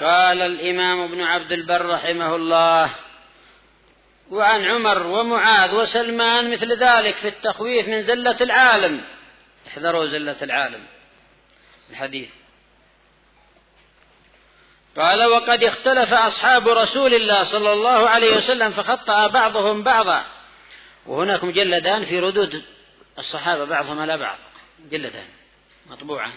قال الإمام ابن عبد البر رحمه الله: وعن عمر ومعاذ وسلمان مثل ذلك في التخويف من زلة العالم. احذروا زلة العالم الحديث. قال: وقد اختلف أصحاب رسول الله صلى الله عليه وسلم فخطأ بعضهم بعضا. وهناك مجلدان في ردود الصحابة بعضهم على بعض، مجلدان مطبوعان.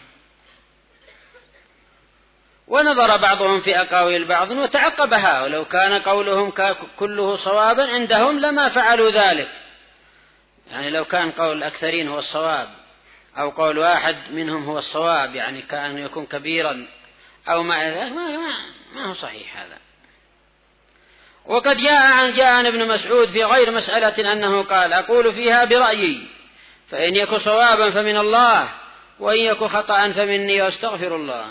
ونظر بعضهم في أقاويل بعض وتعقبها، ولو كان قولهم كله صوابا عندهم لما فعلوا ذلك. يعني لو كان قول الأكثرين هو الصواب أو قول واحد منهم هو الصواب، يعني كان يكون كبيرا أو ما هو صحيح هذا. وقد جاء عن ابن مسعود في غير مسألة أنه قال: أقول فيها برأيي، فإن يكن صوابا فمن الله، وإن يكن خطأ فمني واستغفر الله.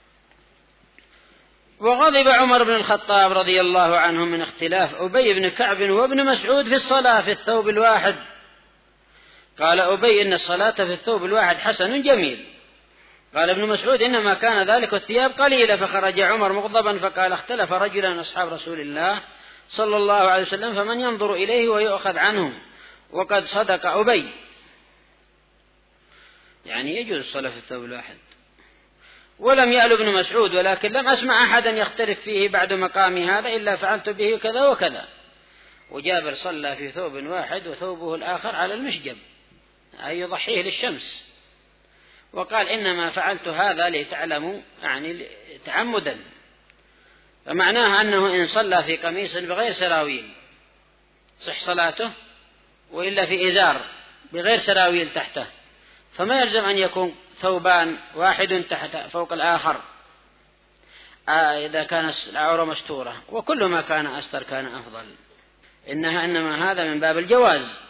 وغضب عمر بن الخطاب رضي الله عنه من اختلاف أبي بن كعب وابن مسعود في الصلاة في الثوب الواحد. قال أبي: إن الصلاة في الثوب الواحد حسن جميل. قال ابن مسعود: إنما كان ذلك الثياب قليلة. فخرج عمر مغضبا فقال: اختلف رجلا من أصحاب رسول الله صلى الله عليه وسلم، فمن ينظر إليه ويؤخذ عنه. وقد صدق أبي، يعني يجوز الصلاة في الثوب الواحد. ولم يأل ابن مسعود: ولكن لم أسمع أحدا يختلف فيه بعد مقامي هذا إلا فعلت به كذا وكذا. وجابر صلى في ثوب واحد وثوبه الآخر على المشجب، أي يضحيه للشمس. وقال: إنما فعلت هذا لتعلموا، يعني تعمدا. فمعناه أنه إن صلى في قميص بغير سراويل صح صلاته، وإلا في إزار بغير سراويل تحته، فما يلزم أن يكون ثوبان واحد تحت فوق الآخر إذا كان العورة مستورة. وكل ما كان أستر كان أفضل. إنما هذا من باب الجواز.